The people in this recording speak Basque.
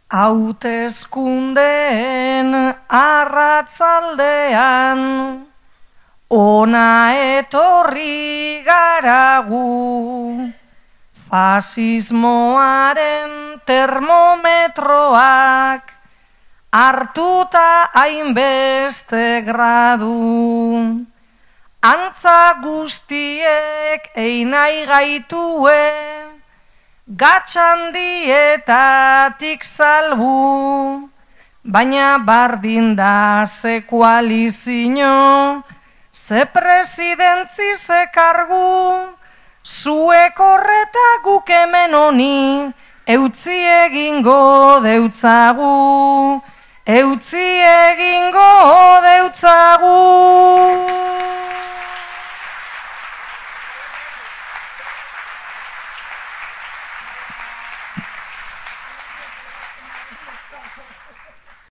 Hauteskundeen arratzaldean ona etorri gara gu, fasismoaren termometroak hartuta hainbeste gradu. Antza guztiek einai gaitue, gatxandietatik salbu, baina bardin da ze koalizio, ze presidentzi ze kargu, zuek horreta guk hemen honi, eutzi egingo deutzagu, eutzi egingo deutzagu.